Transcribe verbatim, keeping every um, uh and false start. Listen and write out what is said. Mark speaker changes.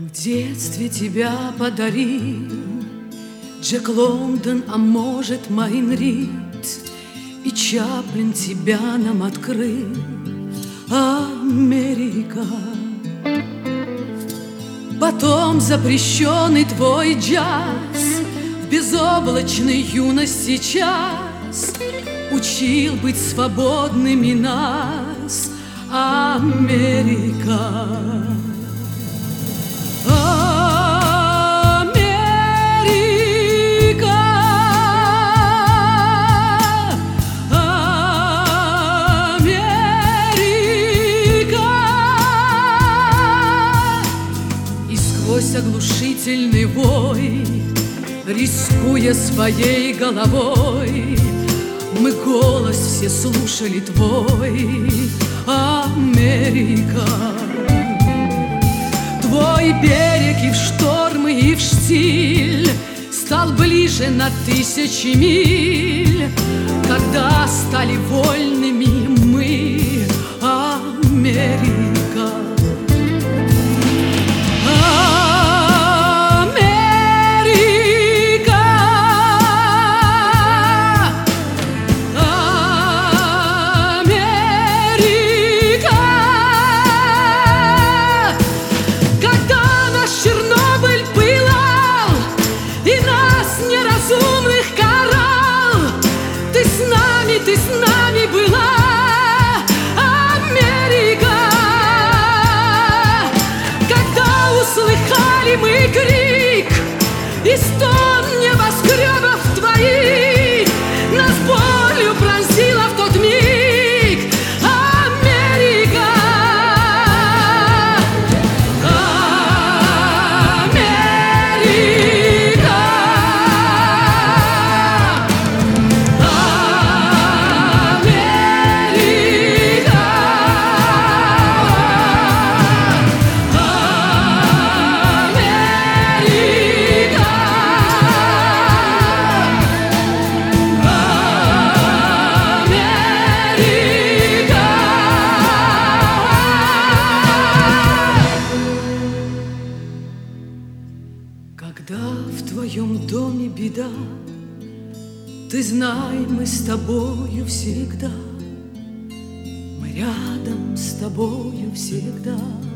Speaker 1: В детстве тебя подарил Джек Лондон, а может Майн Рид, и Чаплин тебя нам открыл. Америка. Потом запрещенный твой джаз в безоблачной юности час учил быть свободными нас, Америка. Сквозь оглушительный вой, рискуя своей головой, мы голос все слушали твой, Америка. Твой берег и в штормы, и в штиль стал ближе на тысячи миль, когда стали вольными мы, Америка. Ты с нами была, Америка. Когда услыхали мы крик и стон небоскребов твоих, нас болью пронзила в тот миг, Америка. Когда в твоем доме беда, ты знай, мы с тобою всегда, мы рядом с тобою всегда.